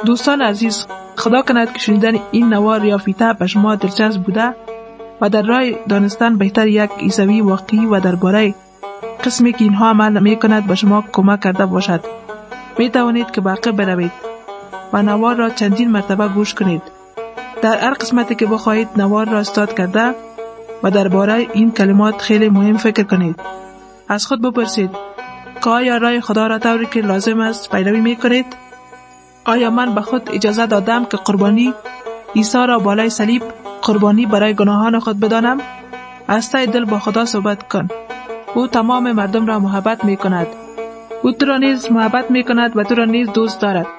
دوستان عزیز، خدا کند که شنیدن این نوار یا فیته به شما دلچسب بوده و در راه دانستن بهتر یک عیسوی واقعی و درباره قسمی که اینها عمل می کند به شما کمک کرده باشد. می توانید که به عقب بروید و نوار را چندین مرتبه گوش کنید. در هر قسمتی که بخواهید نوار را استاد کرده و درباره این کلمات خیلی مهم فکر کنید. از خود بپرسید که آیا راه خدا را طوری که لازم است پیروی می کنید؟ آیا من به خود اجازه دادم که قربانی عیسی را بالای صلیب قربانی برای گناهان خود بدانم؟ از ته دل با خدا صحبت کن. او تمام مردم را محبت می کند. او تو را نیز محبت می کند و تو را نیز دوست دارد.